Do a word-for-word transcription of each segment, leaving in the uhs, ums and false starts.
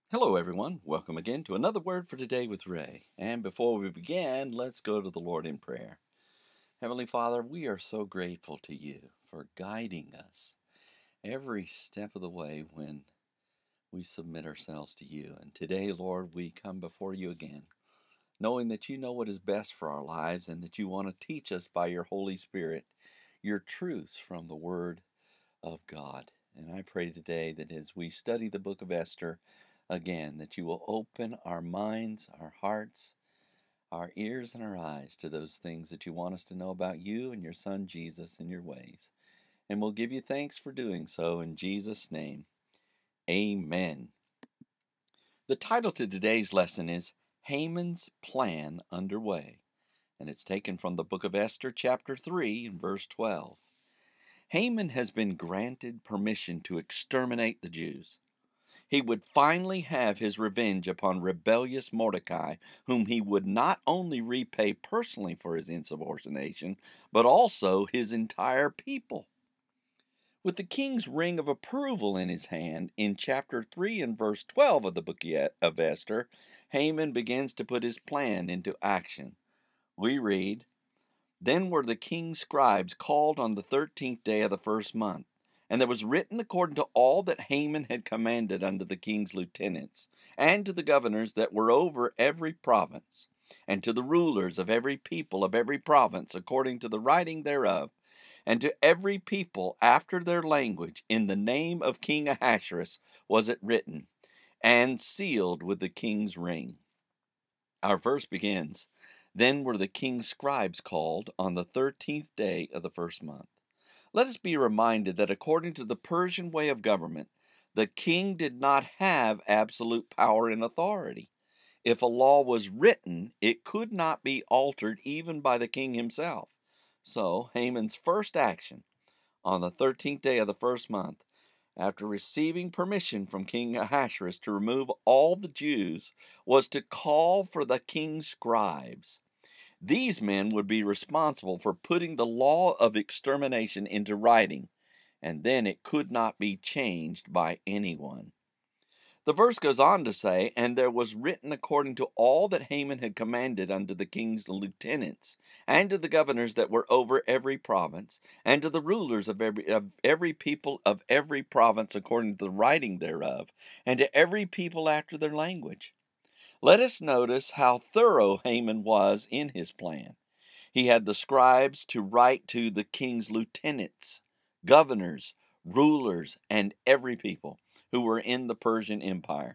Hello, everyone. Welcome again to another Word for Today with Ray. And before we begin, let's go to the Lord in prayer. Heavenly Father, we are so grateful to you for guiding us every step of the way when we submit ourselves to you. And today, Lord, we come before you again, knowing that you know what is best for our lives and that you want to teach us by your Holy Spirit your truths from the Word of God. And I pray today that as we study the book of Esther, again, that you will open our minds, our hearts, our ears, and our eyes to those things that you want us to know about you and your Son Jesus and your ways. And we'll give you thanks for doing so in Jesus' name. Amen. The title to today's lesson is Haman's Plan Underway, and it's taken from the book of Esther, chapter three, and verse twelve. Haman has been granted permission to exterminate the Jews. He would finally have his revenge upon rebellious Mordecai, whom he would not only repay personally for his insubordination, but also his entire people. With the king's ring of approval in his hand, in chapter three and verse twelve of the book of Esther, Haman begins to put his plan into action. We read, "Then were the king's scribes called on the thirteenth day of the first month. And there was written according to all that Haman had commanded unto the king's lieutenants, and to the governors that were over every province, and to the rulers of every people of every province, according to the writing thereof, and to every people after their language, in the name of King Ahasuerus was it written, and sealed with the king's ring." Our verse begins, "Then were the king's scribes called on the thirteenth day of the first month." Let us be reminded that according to the Persian way of government, the king did not have absolute power and authority. If a law was written, it could not be altered even by the king himself. So Haman's first action on the thirteenth day of the first month, after receiving permission from King Ahasuerus to remove all the Jews, was to call for the king's scribes. These men would be responsible for putting the law of extermination into writing, and then it could not be changed by anyone. The verse goes on to say, "And there was written according to all that Haman had commanded unto the king's lieutenants, and to the governors that were over every province, and to the rulers of every, of every people of every province according to the writing thereof, and to every people after their language." Let us notice how thorough Haman was in his plan. He had the scribes to write to the king's lieutenants, governors, rulers, and every people who were in the Persian Empire.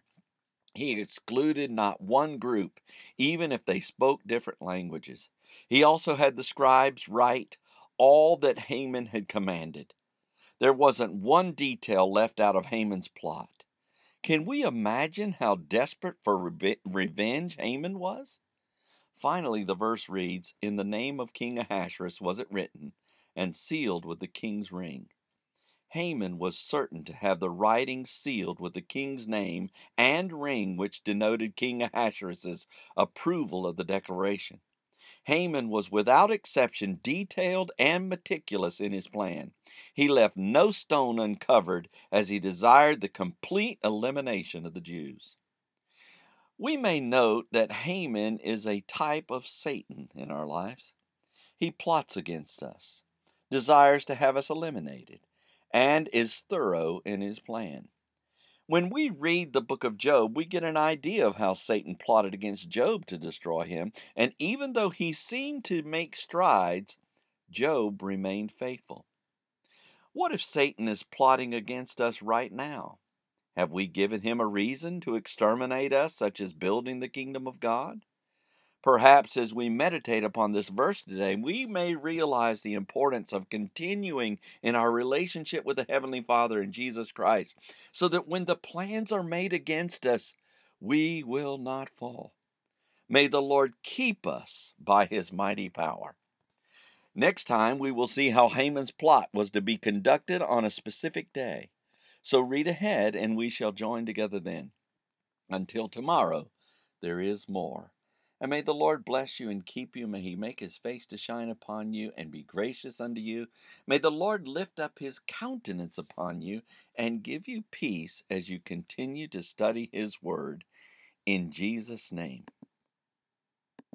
He excluded not one group, even if they spoke different languages. He also had the scribes write all that Haman had commanded. There wasn't one detail left out of Haman's plot. Can we imagine how desperate for reve- revenge Haman was? Finally, the verse reads, "In the name of King Ahasuerus was it written, and sealed with the king's ring." Haman was certain to have the writing sealed with the king's name and ring, which denoted King Ahasuerus' approval of the declaration. Haman was without exception detailed and meticulous in his plan. He left no stone uncovered as he desired the complete elimination of the Jews. We may note that Haman is a type of Satan in our lives. He plots against us, desires to have us eliminated, and is thorough in his plan. When we read the book of Job, we get an idea of how Satan plotted against Job to destroy him, and even though he seemed to make strides, Job remained faithful. What if Satan is plotting against us right now? Have we given him a reason to exterminate us, such as building the kingdom of God? Perhaps as we meditate upon this verse today, we may realize the importance of continuing in our relationship with the Heavenly Father in Jesus Christ, so that when the plans are made against us, we will not fall. May the Lord keep us by His mighty power. Next time, we will see how Haman's plot was to be conducted on a specific day. So read ahead, and we shall join together then. Until tomorrow, there is more. And may the Lord bless you and keep you. May he make his face to shine upon you and be gracious unto you. May the Lord lift up his countenance upon you and give you peace as you continue to study his word. In Jesus' name.